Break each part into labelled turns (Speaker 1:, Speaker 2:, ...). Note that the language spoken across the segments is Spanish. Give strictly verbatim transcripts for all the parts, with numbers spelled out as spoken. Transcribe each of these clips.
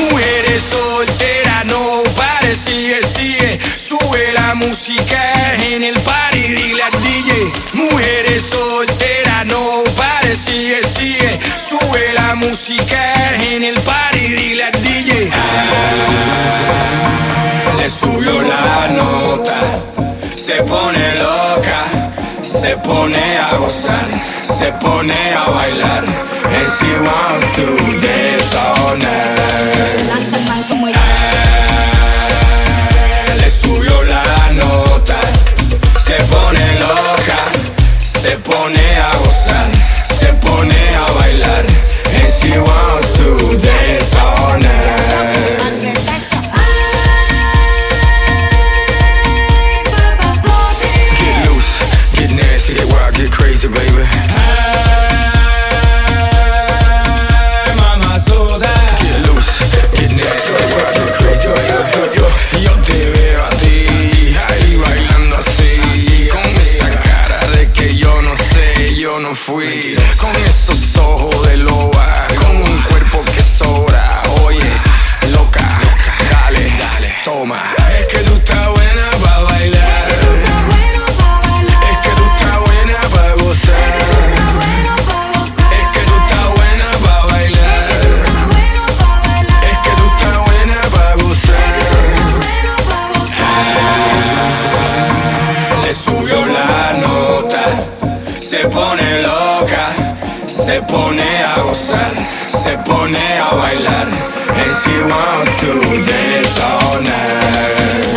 Speaker 1: Mujeres solteras, no pares, sigue, sigue. Sube la música en el party, dile al D J. Mujeres solteras, no pares, sigue, sigue. Sube la música en el party, dile al D J. Ah, le subió la nota, se pone loca, se pone a gozar, se pone a bailar. And she wants to dance all night. Ah, le subió la nota, se pone loca, se pone a gozar, se pone a bailar. And she wants to dance all night. Get loose, get nasty, get wild, get crazy, baby. Fui con esos ojos de loba, con un cuerpo que sobra. Oye, loca, dale, dale, toma. Es que tú estás buena pa' bailar. Es que tú estás buena pa' gozar. Es que tú estás buena pa' bailar. Es que tú estás buena pa' gozar. Le subió la nota, se pone loca, se pone a gozar, se pone a bailar. And she wants to dance all night.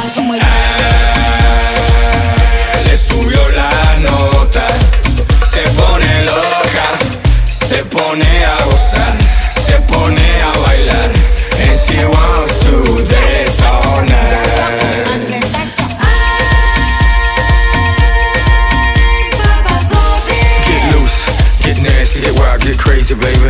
Speaker 1: Ah, le subió la nota, se pone loca, se pone a gozar, se pone a bailar. And she wants to dance all night. Get wild, get crazy, baby.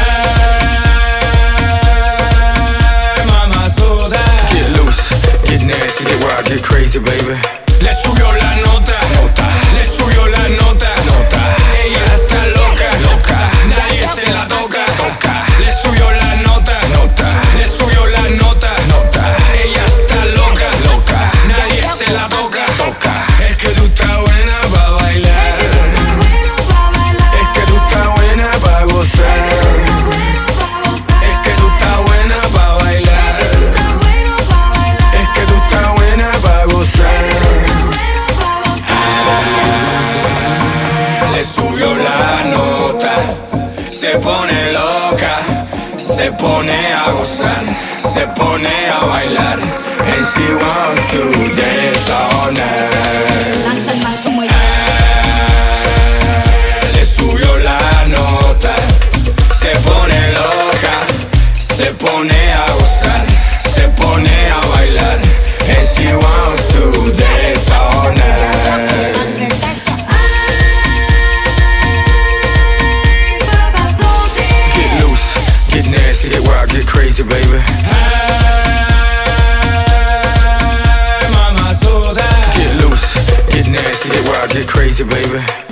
Speaker 1: Ay, mamá soda. Get loose, get nasty, get wild, get crazy, baby. Le subió la nota, nota. Le subió la nota, nota. Ella está loca, loca. Nadie se la toca, toca. Le subió la nota, nota. Le subió la nota, nota. Ella está loca, loca. Nadie se la toca, toca. Es que tú estás buena pa' bailar. Se pone loca, se pone a gozar, se pone a bailar. And she wants to dance all night. Ah, le subió la nota, se pone loca, se pone a gozar, se pone a bailar. And she wants to dance all night. Get wild, get crazy, baby. Ay, mamá soda. Get loose, get nasty, get wild, get crazy, baby.